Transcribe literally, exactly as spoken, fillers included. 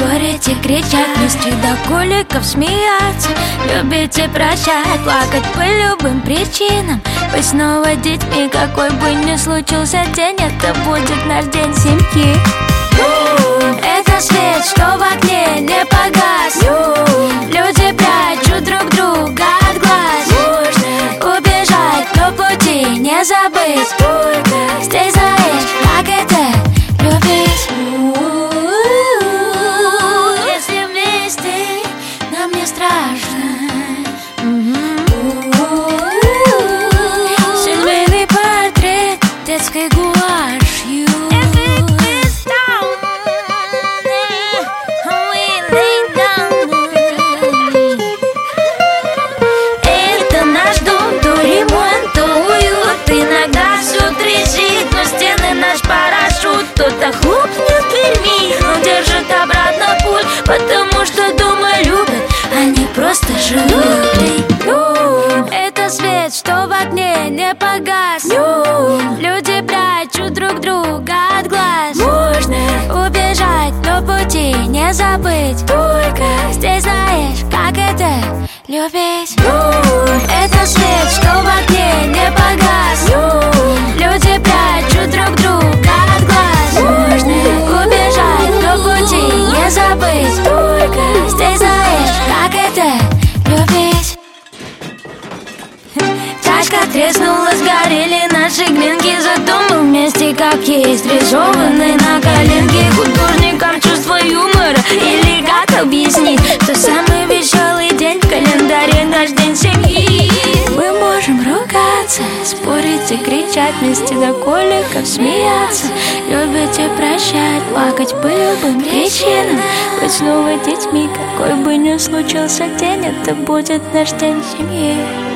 спорить и кричать, вместе до коликов смеяться, любить и прощать, плакать по любым причинам, быть снова детьми. Какой бы ни случился день, это будет наш день семьи. Это свет, что в окне не погас. Люди прячут друг друга от глаз. Убежать, но пути не забыть. Здесь знаешь, как это любить. Если вместе нам не страшно. Семейный портрет детской гуашью. Это наш дом, то ремонт, то уют. Иногда все трещит, но стены наш парашют. Кто-то хлопнет дверьми, но держит обратно путь, потому что дома любят, они просто живут. Это свет, что в окне не погас. Люди прячут друг друга от глаз. Можно убежать, но пути не забыть. Только здесь знаешь, как это любить. Это свет, что в окне не погас. Люди прячут друг друга от глаз. Можно убежать, но пути не забыть. Только здесь знаешь, как это любить. Чашка треснула, сгорели наши глинки, зато мы вместе как есть, рисованные на коленке. Художникам чувство юмора, или как объяснить, что самый веселый день в календаре наш день семьи. Мы можем ругаться, спорить и кричать, вместе до коликов смеяться, любить и прощать, плакать по любым причинам, быть снова детьми. Какой бы ни случился день, это будет наш день семьи.